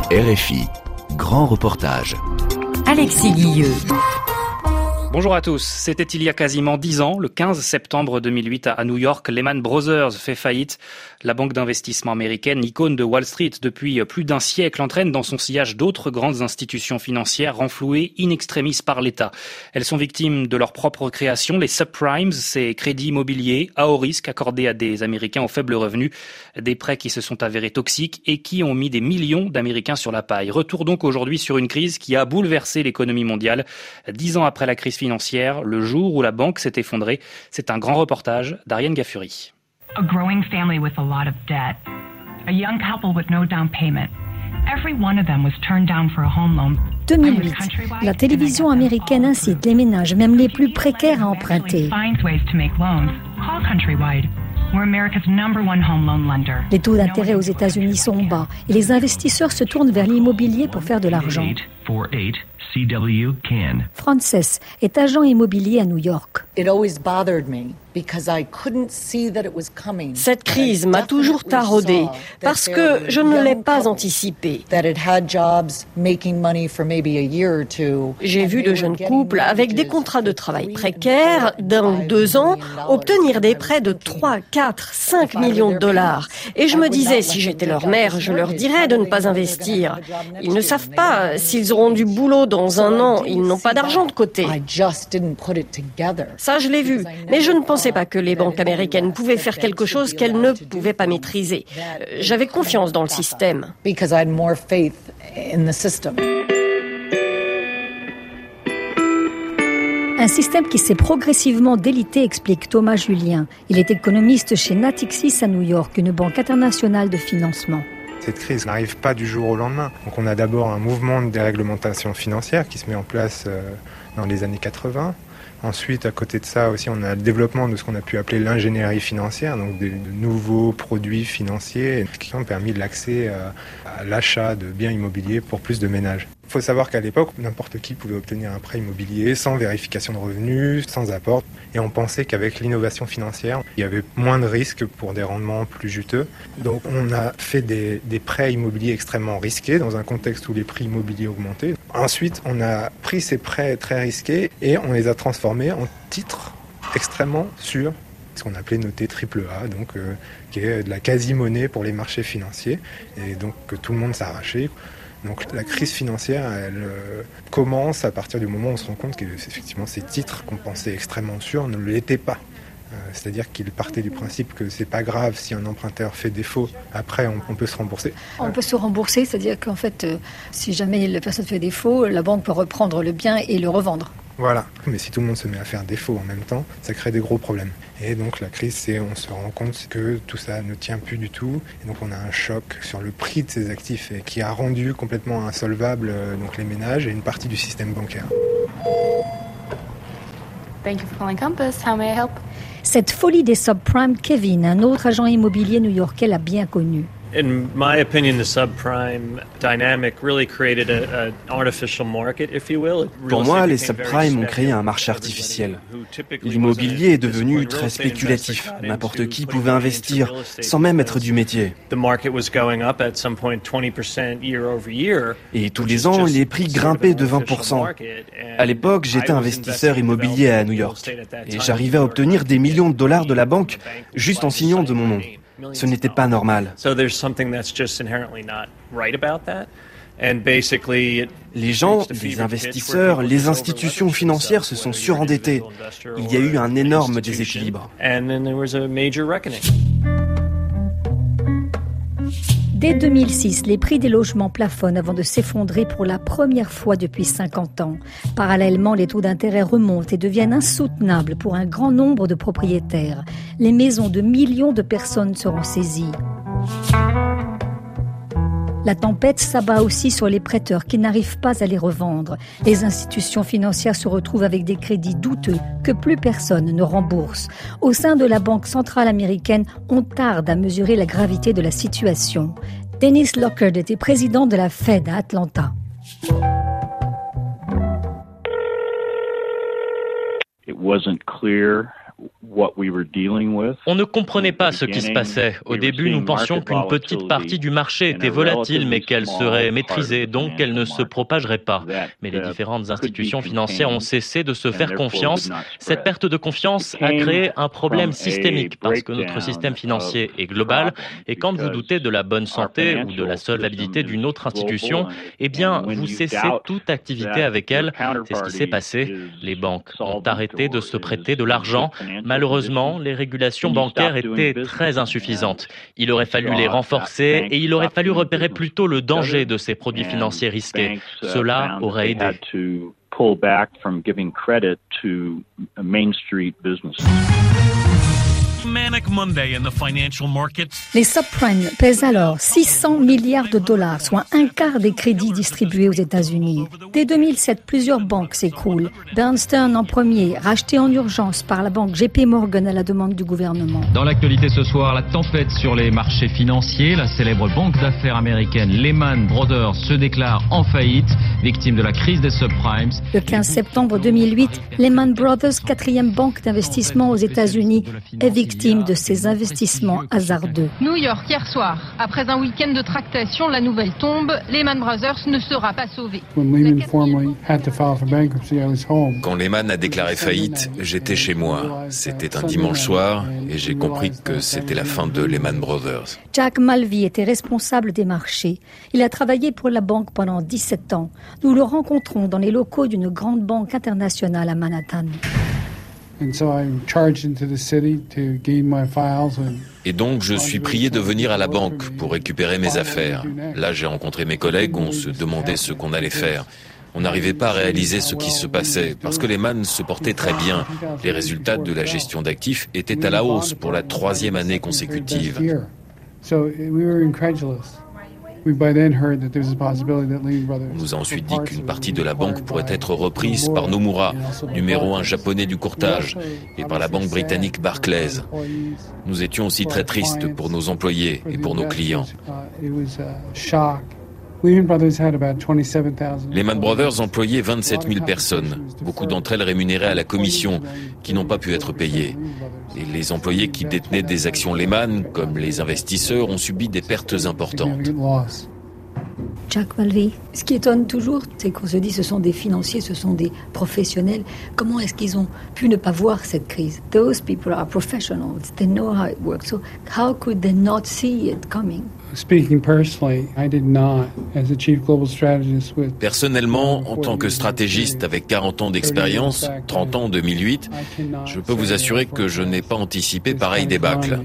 RFI, grand reportage. Alexis Guilleux. Bonjour à tous. C'était il y a quasiment 10 ans, le 15 septembre 2008 à New York, Lehman Brothers fait faillite. La banque d'investissement américaine, icône de Wall Street depuis plus d'un siècle, entraîne dans son sillage d'autres grandes institutions financières renflouées in extremis par l'État. Elles sont victimes de leur propre création, les subprimes, ces crédits immobiliers à haut risque accordés à des Américains aux faibles revenus, des prêts qui se sont avérés toxiques et qui ont mis des millions d'Américains sur la paille. Retour donc aujourd'hui sur une crise qui a bouleversé l'économie mondiale. 10 ans après la crise financière, le jour où la banque s'est effondrée. C'est un grand reportage d'Ariane Gaffuri. A growing family with a lot of debt. A young couple with no down payment. Every one of them was turned down for a home loan. 2008. La télévision américaine incite les ménages, même les plus précaires, à emprunter. Les taux d'intérêt aux États-Unis sont bas et les investisseurs se tournent vers l'immobilier pour faire de l'argent. Frances est agent immobilier à New York. Cette crise m'a toujours taraudée parce que je ne l'ai pas anticipée. J'ai vu de jeunes couples avec des contrats de travail précaires d'un ou 2 ans obtenir des prêts de 3, 4, 5 millions de dollars. Et je me disais, si j'étais leur mère, je leur dirais de ne pas investir. Ils ne savent pas s'ils auront du boulot dans un an, ils n'ont pas d'argent de côté. Ça, je l'ai vu. Mais je ne pensais pas que les banques américaines pouvaient faire quelque chose qu'elles ne pouvaient pas maîtriser. J'avais confiance dans le système. Un système qui s'est progressivement délité, explique Thomas Julien. Il est économiste chez Natixis à New York, une banque internationale de financement. Cette crise n'arrive pas du jour au lendemain. Donc on a d'abord un mouvement de déréglementation financière qui se met en place dans les années 80. Ensuite, à côté de ça aussi, on a le développement de ce qu'on a pu appeler l'ingénierie financière, donc de nouveaux produits financiers qui ont permis l'accès à l'achat de biens immobiliers pour plus de ménages. Il faut savoir qu'à l'époque, n'importe qui pouvait obtenir un prêt immobilier sans vérification de revenus, sans apport. Et on pensait qu'avec l'innovation financière, il y avait moins de risques pour des rendements plus juteux. Donc on a fait des prêts immobiliers extrêmement risqués dans un contexte où les prix immobiliers augmentaient. Ensuite, on a pris ces prêts très risqués et on les a transformés en titres extrêmement sûrs, ce qu'on appelait noté AAA, donc qui est de la quasi-monnaie pour les marchés financiers, et donc que tout le monde s'arrachait. Donc la crise financière, elle commence à partir du moment où on se rend compte que effectivement ces titres qu'on pensait extrêmement sûrs ne l'étaient pas. C'est-à-dire qu'il partait du principe que c'est pas grave si un emprunteur fait défaut, après on peut se rembourser. On peut se rembourser, c'est-à-dire qu'en fait, si jamais la personne fait défaut, la banque peut reprendre le bien et le revendre. Voilà, mais si tout le monde se met à faire défaut en même temps, ça crée des gros problèmes. Et donc la crise, on se rend compte que tout ça ne tient plus du tout. Et donc on a un choc sur le prix de ces actifs qui a rendu complètement insolvables donc les ménages et une partie du système bancaire. Thank you for calling Compass. How may I help? Cette folie des subprimes, Kevin, un autre agent immobilier new-yorkais, l'a bien connu. In my opinion, the subprime dynamic really created an artificial market, if you will. Pour moi, les subprimes ont créé un marché artificiel. L'immobilier est devenu très spéculatif. N'importe qui pouvait investir sans même être du métier. Et tous les ans, les prix grimpaient de 20%. À l'époque, j'étais investisseur immobilier à New York. Et j'arrivais à obtenir des millions de dollars de la banque juste en signant de mon nom. Ce n'était pas normal. Les gens, les investisseurs, les institutions financières se sont surendettés. Il y a eu un énorme déséquilibre. Dès 2006, les prix des logements plafonnent avant de s'effondrer pour la première fois depuis 50 ans. Parallèlement, les taux d'intérêt remontent et deviennent insoutenables pour un grand nombre de propriétaires. Les maisons de millions de personnes seront saisies. La tempête s'abat aussi sur les prêteurs qui n'arrivent pas à les revendre. Les institutions financières se retrouvent avec des crédits douteux que plus personne ne rembourse. Au sein de la Banque centrale américaine, on tarde à mesurer la gravité de la situation. Dennis Lockhart était président de la Fed à Atlanta. It wasn't clear On ne comprenait pas ce qui se passait. Au début, nous pensions qu'une petite partie du marché était volatile, mais qu'elle serait maîtrisée, donc qu'elle ne se propagerait pas. Mais les différentes institutions financières ont cessé de se faire confiance. Cette perte de confiance a créé un problème systémique, parce que notre système financier est global, et quand vous doutez de la bonne santé ou de la solvabilité d'une autre institution, eh bien, vous cessez toute activité avec elle. C'est ce qui s'est passé. Les banques ont arrêté de se prêter de l'argent. Malheureusement, les régulations bancaires étaient très insuffisantes. Il aurait fallu les renforcer et il aurait fallu repérer plus tôt le danger de ces produits financiers risqués. Cela aurait aidé. Les subprimes pèsent alors 600 milliards de dollars, soit un quart des crédits distribués aux États-Unis. Dès 2007, plusieurs banques s'écroulent. Bear Stearns en premier, racheté en urgence par la banque JP Morgan à la demande du gouvernement. Dans l'actualité ce soir, la tempête sur les marchés financiers. La célèbre banque d'affaires américaine Lehman Brothers se déclare en faillite, victime de la crise des subprimes. Le 15 septembre 2008, Lehman Brothers, quatrième banque d'investissement aux États-Unis, est victime de ces investissements hasardeux. New York, hier soir, après un week-end de tractation, la nouvelle tombe, Lehman Brothers ne sera pas sauvé. Quand Lehman a déclaré faillite, j'étais chez moi. C'était un dimanche soir et j'ai compris que c'était la fin de Lehman Brothers. Jack Mulvey était responsable des marchés. Il a travaillé pour la banque pendant 17 ans. Nous le rencontrons dans les locaux d'une grande banque internationale à Manhattan. Et donc, je suis prié de venir à la banque pour récupérer mes affaires. Là, j'ai rencontré mes collègues, on se demandait ce qu'on allait faire. On n'arrivait pas à réaliser ce qui se passait, parce que Lehman se portait très bien. Les résultats de la gestion d'actifs étaient à la hausse pour la 3e année consécutive. On nous a ensuite dit qu'une partie de la banque pourrait être reprise par Nomura, numéro 1 japonais du courtage, et par la banque britannique Barclays. Nous étions aussi très tristes pour nos employés et pour nos clients. Lehman Brothers employait 27 000 personnes, beaucoup d'entre elles rémunérées à la commission, qui n'ont pas pu être payées. Et les employés qui détenaient des actions Lehman, comme les investisseurs, ont subi des pertes importantes. Jack Mulvey, ce qui étonne toujours, c'est qu'on se dit ce sont des financiers, ce sont des professionnels. Comment est-ce qu'ils ont pu ne pas voir cette crise? Those people are professionals, they know how it works. So how could they not see it coming? Personnellement, en tant que stratégiste avec 40 ans d'expérience, 30 ans en 2008, je peux vous assurer que je n'ai pas anticipé pareil débâcle.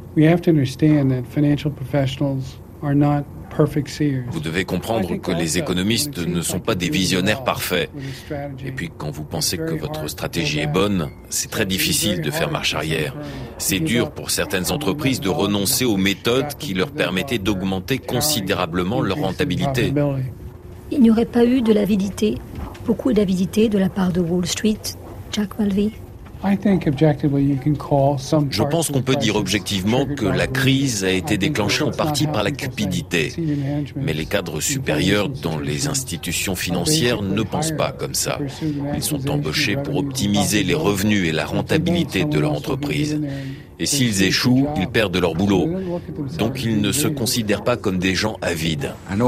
Vous devez comprendre que les économistes ne sont pas des visionnaires parfaits. Et puis quand vous pensez que votre stratégie est bonne, c'est très difficile de faire marche arrière. C'est dur pour certaines entreprises de renoncer aux méthodes qui leur permettaient d'augmenter considérablement leur rentabilité. Il n'y aurait pas eu de l'avidité, beaucoup d'avidité de la part de Wall Street, Jack Mulvey? Je pense qu'on peut dire objectivement que la crise a été déclenchée en partie par la cupidité. Mais les cadres supérieurs dans les institutions financières ne pensent pas comme ça. Ils sont embauchés pour optimiser les revenus et la rentabilité de leur entreprise. Et s'ils échouent, ils perdent leur boulot. Donc ils ne se considèrent pas comme des gens avides.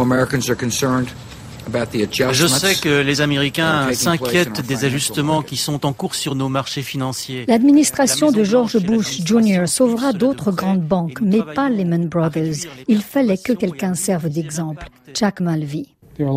Je sais que les Américains s'inquiètent des ajustements qui sont en cours sur nos marchés financiers. L'administration de George Bush Jr. sauvera d'autres grandes banques, mais pas Lehman Brothers. Il fallait que quelqu'un serve d'exemple. Jack Mulvey.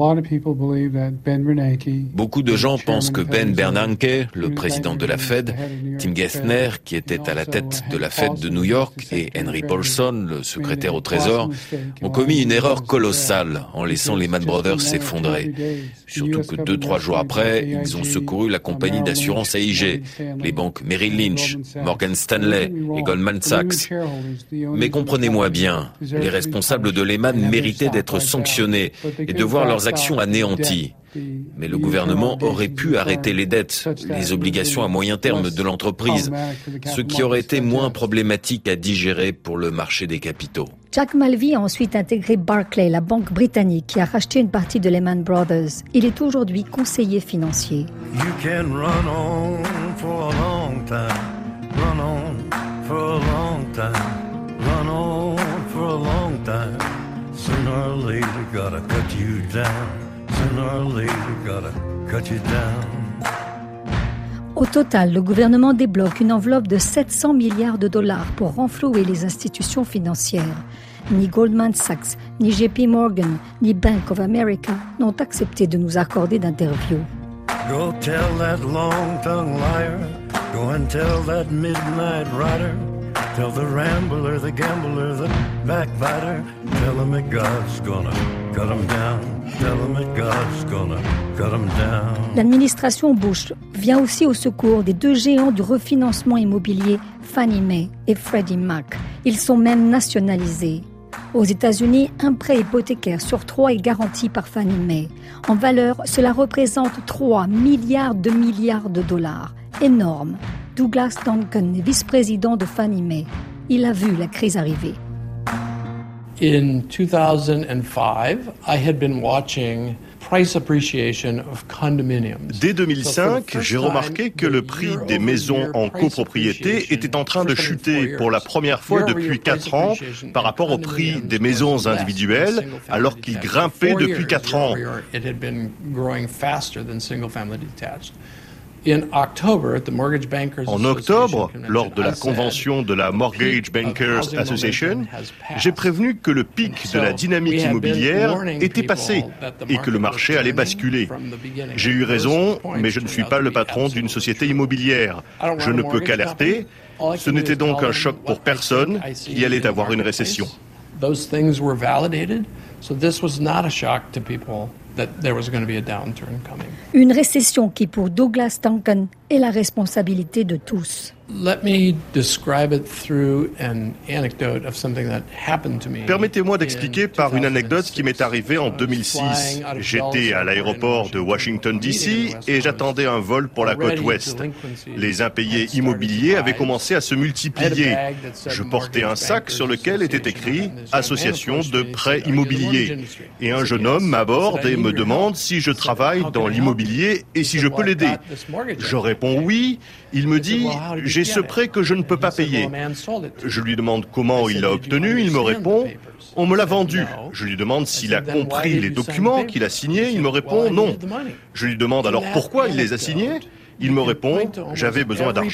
Beaucoup de gens pensent que Ben Bernanke, le président de la Fed, Tim Geithner, qui était à la tête de la Fed de New York, et Henry Paulson, le secrétaire au Trésor, ont commis une erreur colossale en laissant Lehman Brothers s'effondrer. Surtout que 2-3 jours après, ils ont secouru la compagnie d'assurance AIG, les banques Merrill Lynch, Morgan Stanley et Goldman Sachs. Mais comprenez-moi bien, les responsables de Lehman méritaient d'être sanctionnés et de voir leurs actions anéanties. Mais le gouvernement aurait pu arrêter les dettes, les obligations à moyen terme de l'entreprise, ce qui aurait été moins problématique à digérer pour le marché des capitaux. Jack Mulvey a ensuite intégré Barclays, la banque britannique qui a racheté une partie de Lehman Brothers. Il est aujourd'hui conseiller financier. You can run on for a long time. for a long time, run on for a long time. Sooner or later, gotta cut you down. Sooner or later, gotta cut you down. Au total, le gouvernement débloque une enveloppe de 700 milliards de dollars pour renflouer les institutions financières. Ni Goldman Sachs, ni JP Morgan, ni Bank of America n'ont accepté de nous accorder d'interview. Go tell that long-tongued liar. Go and tell that midnight rider. Tell the rambler, the gambler, the backbiter. Tell him that God's gonna cut him down. Tell him that God's gonna cut him down. L'administration Bush vient aussi au secours des deux géants du refinancement immobilier, Fannie Mae et Freddie Mac. Ils sont même nationalisés. Aux États-Unis, un prêt hypothécaire sur 3 est garanti par Fannie Mae. En valeur, cela représente 3 milliards de dollars. Énorme. Douglas Duncan est vice-président de Fannie Mae. Il a vu la crise arriver. In 2005, I had been watching price appreciation of condominiums. Dès 2005, j'ai remarqué que le prix des maisons en copropriété était en train de chuter pour la première fois depuis 4 ans par rapport au prix des maisons individuelles, alors qu'il grimpait depuis 4 ans. En octobre, lors de la convention de la Mortgage Bankers Association, j'ai prévenu que le pic de la dynamique immobilière était passé et que le marché allait basculer. J'ai eu raison, mais je ne suis pas le patron d'une société immobilière. Je ne peux qu'alerter. Ce n'était donc un choc pour personne qu'il y allait avoir une récession. Une récession qui, pour Douglas Duncan, est la responsabilité de tous. Permettez-moi d'expliquer par une anecdote qui m'est arrivée en 2006. J'étais à l'aéroport de Washington DC et j'attendais un vol pour la côte ouest. Les impayés immobiliers avaient commencé à se multiplier. Je portais un sac sur lequel était écrit « Association de prêts immobiliers ». Et un jeune homme m'aborde et me demande si je travaille dans l'immobilier et si je peux l'aider. Je réponds oui. Il me dit « J'ai ce prêt que je ne peux pas payer ». Je lui demande comment il l'a obtenu. Il me répond « On me l'a vendu ». Je lui demande s'il a compris les documents qu'il a signés. Il me répond « Non ». Je lui demande alors pourquoi il les a signés. Il me répond « J'avais besoin d'argent ».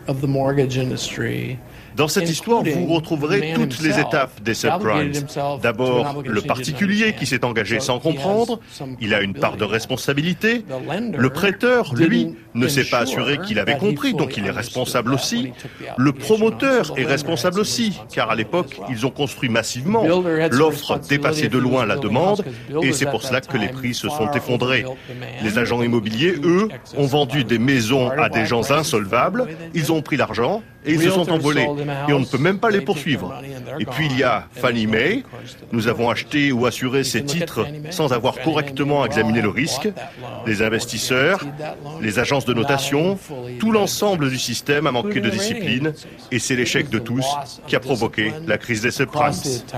Dans cette histoire, vous retrouverez toutes les étapes des subprimes. D'abord, le particulier qui s'est engagé sans comprendre, il a une part de responsabilité. Le prêteur, lui, ne s'est pas assuré qu'il avait compris, donc il est responsable aussi. Le promoteur est responsable aussi, car à l'époque, ils ont construit massivement. L'offre dépassait de loin la demande, et c'est pour cela que les prix se sont effondrés. Les agents immobiliers, eux, ont vendu des maisons à des gens insolvables, ils ont pris l'argent, et ils se sont envolés. Et on ne peut même pas les poursuivre. Et puis il y a Fannie Mae. Nous avons acheté ou assuré ces titres sans avoir correctement examiné le risque. Les investisseurs, les agences de notation, tout l'ensemble du système a manqué de discipline. Et c'est l'échec de tous qui a provoqué la crise des subprimes.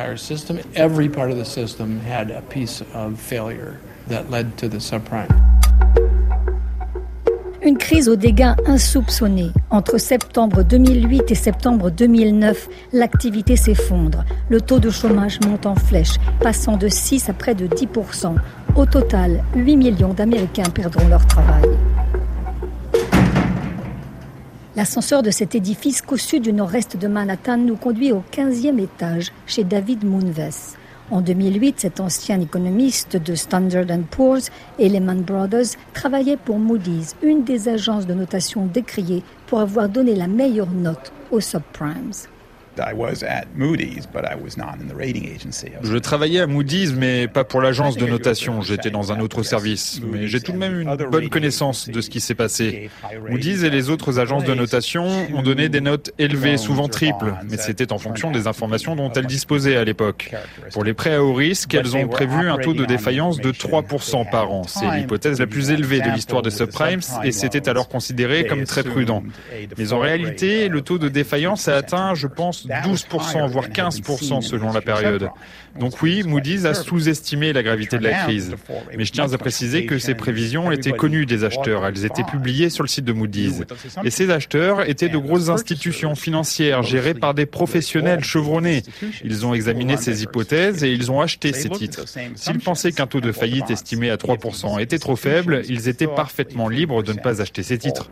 Une crise aux dégâts insoupçonnés. Entre septembre 2008 et septembre 2009, l'activité s'effondre. Le taux de chômage monte en flèche, passant de 6 à près de 10%. Au total, 8 millions d'Américains perdront leur travail. L'ascenseur de cet édifice cossu du nord-est de Manhattan nous conduit au 15e étage, chez David Moonves. En 2008, cet ancien économiste de Standard & Poor's et Lehman Brothers travaillait pour Moody's, une des agences de notation décriées pour avoir donné la meilleure note aux subprimes. Je travaillais à Moody's, mais pas pour l'agence de notation. J'étais dans un autre service. Mais j'ai tout de même une bonne connaissance de ce qui s'est passé. Moody's et les autres agences de notation ont donné des notes élevées, souvent triples, mais c'était en fonction des informations dont elles disposaient à l'époque. Pour les prêts à haut risque, elles ont prévu un taux de défaillance de 3% par an. C'est l'hypothèse la plus élevée de l'histoire des subprimes et c'était alors considéré comme très prudent. Mais en réalité, le taux de défaillance a atteint, je pense, 12%, voire 15% selon la période. Donc oui, Moody's a sous-estimé la gravité de la crise. Mais je tiens à préciser que ces prévisions étaient connues des acheteurs. Elles étaient publiées sur le site de Moody's. Et ces acheteurs étaient de grosses institutions financières gérées par des professionnels chevronnés. Ils ont examiné ces hypothèses et ils ont acheté ces titres. S'ils pensaient qu'un taux de faillite estimé à 3% était trop faible, ils étaient parfaitement libres de ne pas acheter ces titres.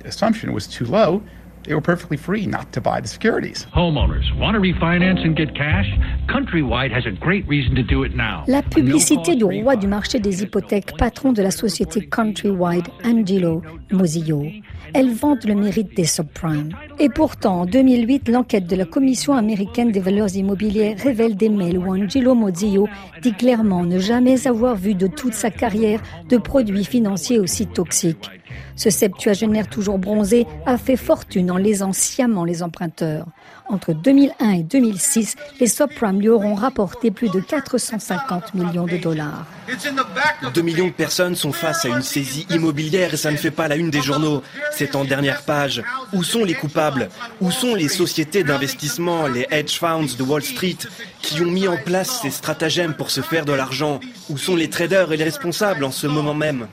They were perfectly free not to buy the securities. Homeowners want to refinance and get cash? Countrywide has a great reason to do it now. La publicité du roi du marché des hypothèques, patron de la société Countrywide, Angelo Mozio. Elle vante le mérite des subprimes. Et pourtant, en 2008, l'enquête de la Commission américaine des valeurs immobilières révèle des mails où Angelo Mozio dit clairement ne jamais avoir vu de toute sa carrière de produits financiers aussi toxiques. Ce septuagénaire toujours bronzé a fait fortune en lésant sciemment les emprunteurs. Entre 2001 et 2006, les subprimes lui auront rapporté plus de 450 millions de dollars. 2 millions de personnes sont face à une saisie immobilière et ça ne fait pas la une des journaux. C'est en dernière page. Où sont les coupables? Où sont les sociétés d'investissement, les hedge funds de Wall Street, qui ont mis en place ces stratagèmes pour se faire de l'argent? Où sont les traders et les responsables en ce moment même?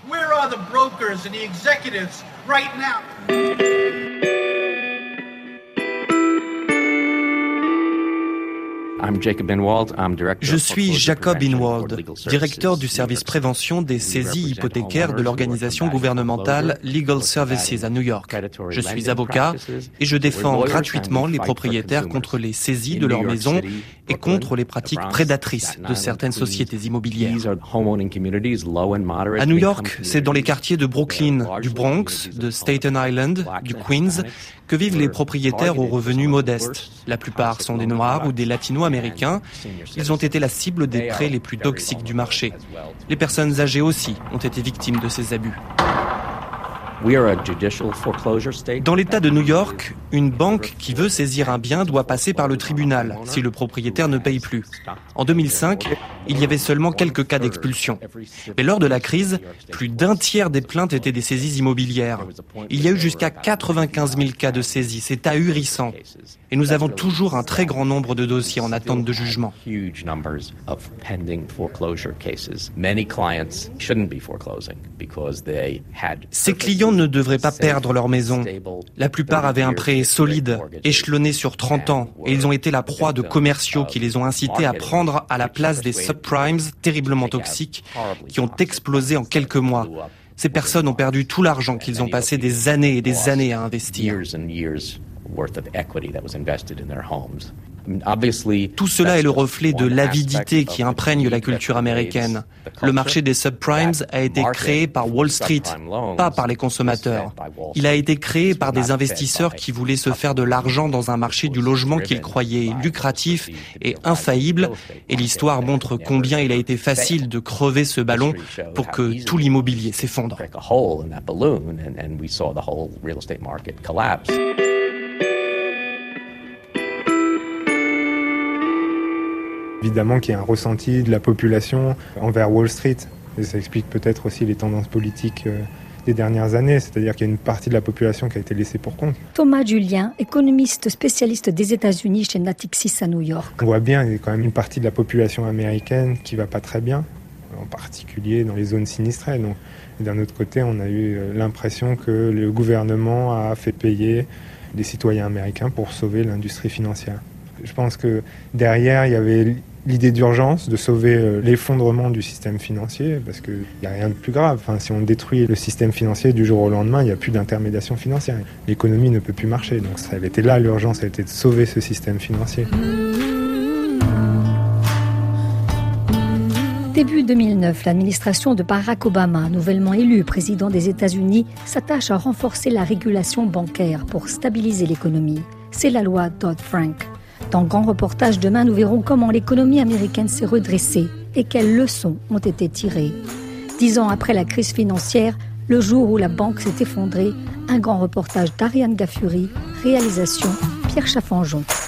Je suis Jacob Inwald, directeur du service prévention des saisies hypothécaires de l'organisation gouvernementale Legal Services à New York. Je suis avocat et je défends gratuitement les propriétaires contre les saisies de leurs maisons et contre les pratiques prédatrices de certaines sociétés immobilières. À New York, c'est dans les quartiers de Brooklyn, du Bronx, de Staten Island, du Queens, que vivent les propriétaires aux revenus modestes. La plupart sont des Noirs ou des Latino-Américains. Ils ont été la cible des prêts les plus toxiques du marché. Les personnes âgées aussi ont été victimes de ces abus. Dans l'État de New York, une banque qui veut saisir un bien doit passer par le tribunal si le propriétaire ne paye plus. En 2005, il y avait seulement quelques cas d'expulsion. Mais lors de la crise, plus d'un tiers des plaintes étaient des saisies immobilières. Il y a eu jusqu'à 95 000 cas de saisie. C'est ahurissant. Et nous avons toujours un très grand nombre de dossiers en attente de jugement. Ces clients ne devraient pas perdre leur maison. La plupart avaient un prêt solide, échelonné sur 30 ans, et ils ont été la proie de commerciaux qui les ont incités à prendre à la place des subprimes terriblement toxiques qui ont explosé en quelques mois. Ces personnes ont perdu tout l'argent qu'ils ont passé des années et des années à investir. Tout cela est le reflet de l'avidité qui imprègne la culture américaine. Le marché des subprimes a été créé par Wall Street, pas par les consommateurs. Il a été créé par des investisseurs qui voulaient se faire de l'argent dans un marché du logement qu'ils croyaient lucratif et infaillible. Et l'histoire montre combien il a été facile de crever ce ballon pour que tout l'immobilier s'effondre. Évidemment qu'il y a un ressenti de la population envers Wall Street. Et ça explique peut-être aussi les tendances politiques des dernières années, c'est-à-dire qu'il y a une partie de la population qui a été laissée pour compte. Thomas Julien, économiste spécialiste des États-Unis chez Natixis à New York. On voit bien qu'il y a quand même une partie de la population américaine qui ne va pas très bien, en particulier dans les zones sinistrées. Donc, d'un autre côté, on a eu l'impression que le gouvernement a fait payer les citoyens américains pour sauver l'industrie financière. Je pense que derrière, il y avait l'idée d'urgence de sauver l'effondrement du système financier, parce qu'il n'y a rien de plus grave. Enfin, si on détruit le système financier du jour au lendemain, il n'y a plus d'intermédiation financière. L'économie ne peut plus marcher. Donc ça avait été là l'urgence, ça a été de sauver ce système financier. Début 2009, l'administration de Barack Obama, nouvellement élu président des États-Unis, s'attache à renforcer la régulation bancaire pour stabiliser l'économie. C'est la loi Dodd-Frank. Dans Grand Reportage demain, nous verrons comment l'économie américaine s'est redressée et quelles leçons ont été tirées. 10 ans après la crise financière, le jour où la banque s'est effondrée, un grand reportage d'Ariane Gaffuri, réalisation Pierre Chaffanjon.